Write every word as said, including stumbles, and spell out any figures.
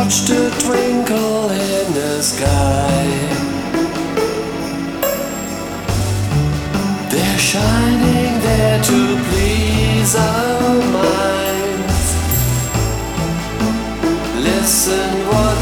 watched a twinkle in the sky. They're shining there to please our minds. Listen what